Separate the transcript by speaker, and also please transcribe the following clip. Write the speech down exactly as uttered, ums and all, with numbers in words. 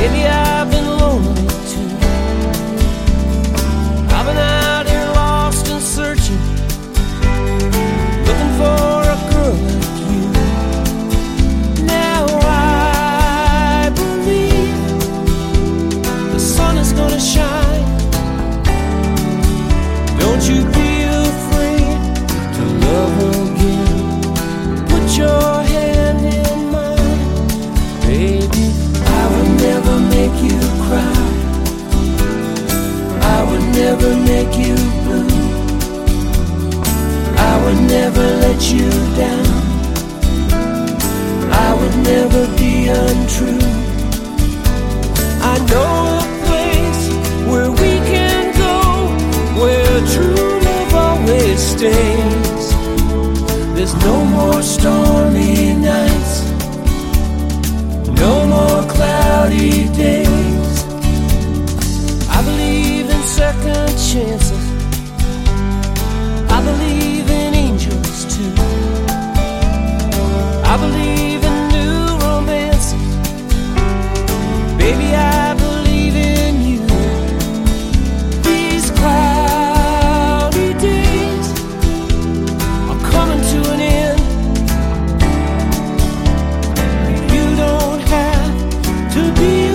Speaker 1: Maybe I've been lonely too. I've been out here lost and searching, looking for a girl like you. Now I believe the sun is gonna shine. Don't you be afraid to love again. Put your hand in mine, baby. I would never make you cry. I would never make you blue. I would never let you down. I would never be untrue. I know a place where we can go, where true love always stays. There's no more stormy nights, no more cloudy days. I believe in second chances. I believe in angels too. I believe in new romances. Baby, I believe in you. These cloudy days are coming to an end. You don't have to be